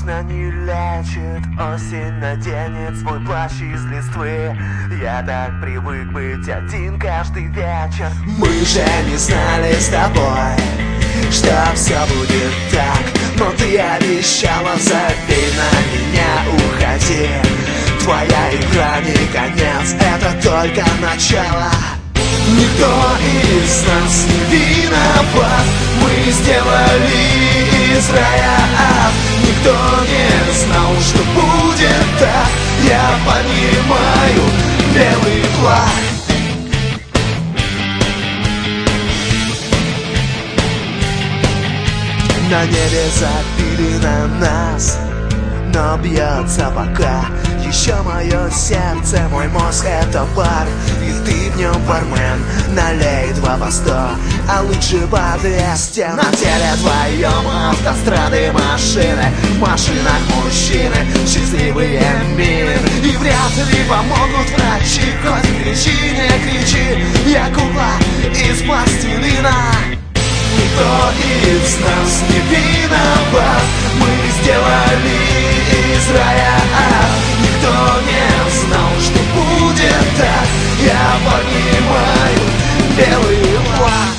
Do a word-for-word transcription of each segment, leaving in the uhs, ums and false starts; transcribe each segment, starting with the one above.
Конечно, не лечит. Осень наденет свой плащ из листвы. Я так привык быть один каждый вечер. Мы же не знали с тобой, что все будет так. Но ты обещала, забей на меня, уходи. Твоя игра не конец, это только начало. Никто из нас не виноват. Мы сделали из рая ад. Никто не знал, что будет так. Я понимаю белый флаг. На небе забили на нас, но бьется пока еще мое сердце, мой мозг — это бар. И ты в нем бармен, налей два по сто, а лучше по двести. На теле твоем автострады, машины, в машинах мужчины, счастливые мины. И вряд ли помогут врачи, хоть кричи, не кричи, я кукла из пластилина. Никто из нас не виноват. Мы сделали из рая ад. Никто не знал, что будет так. Я понимаю белый флаг.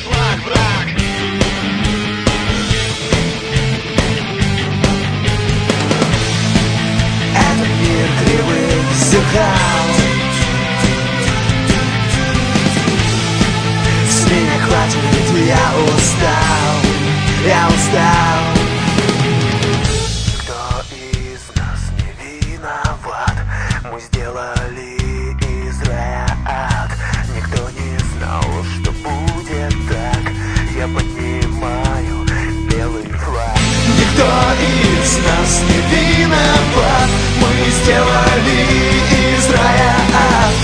Это мир кривых зеркал. С меня хватит, я устал, я устал. Кто из нас не виноват? Мы сделали из рая ад. Никто не знал, что будет так. Я понимаю белый флаг. Никто из нас не виноват. Мы сделали из рая ад.